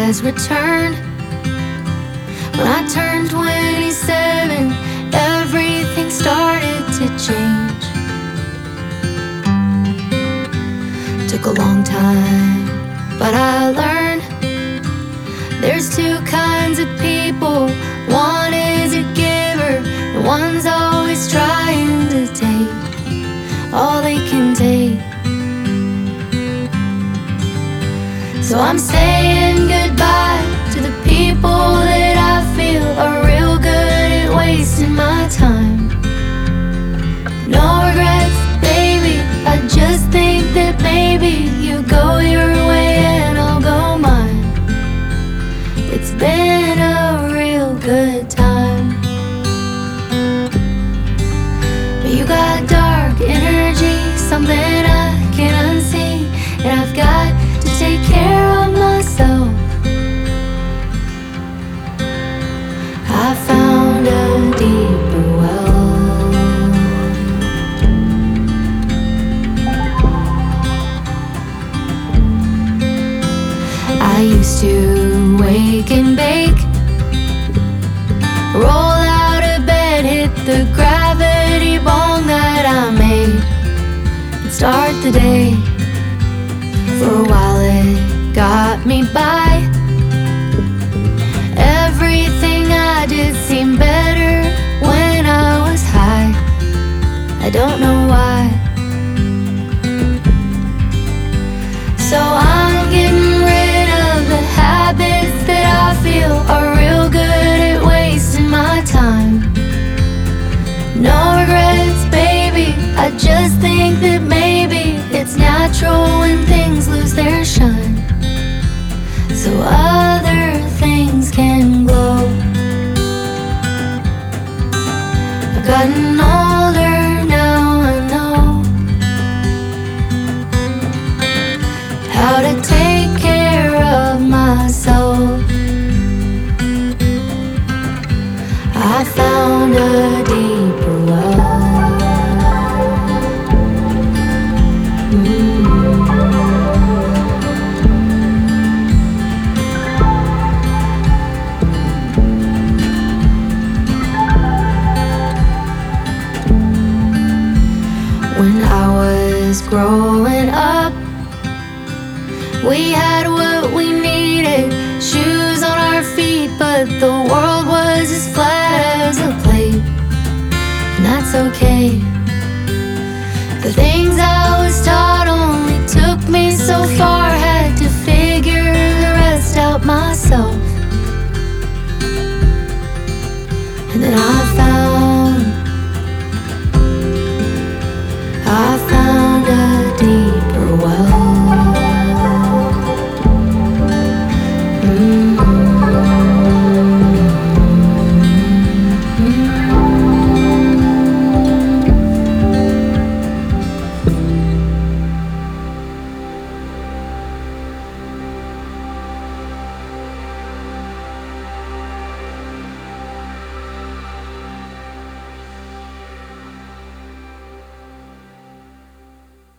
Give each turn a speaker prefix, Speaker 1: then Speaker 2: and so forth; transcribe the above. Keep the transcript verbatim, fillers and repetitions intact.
Speaker 1: has returned. When I turned twenty-seven, everything started to change. Took a long time, but I learned there's two kinds of people. One is a giver, and one's always trying to take all they can take. So I'm saying goodbye to the people that I feel are real good at wasting my time. No regrets, baby, I just think that maybe you go your way and I'll go mine. It's been a real good time. But you got dark energy, something I can't unsee, and I've got to take care of myself. I found a deeper well. I used to wake and bake, roll out of bed, hit the gravity bong that I made, and start the day. For a while it got me by. Everything I did seemed better when I was high. I don't know why. So I'm getting rid of the habits that I feel are real good at wasting my time. No regrets, baby, I just think that maybe it's natural when things lose their shine, so other things can glow. I've gotten older now, I know how to take care of myself. I found a deeper well. When I was growing up, we had what we needed, shoes on our feet, but the world was as flat as a plate. And that's okay. The things I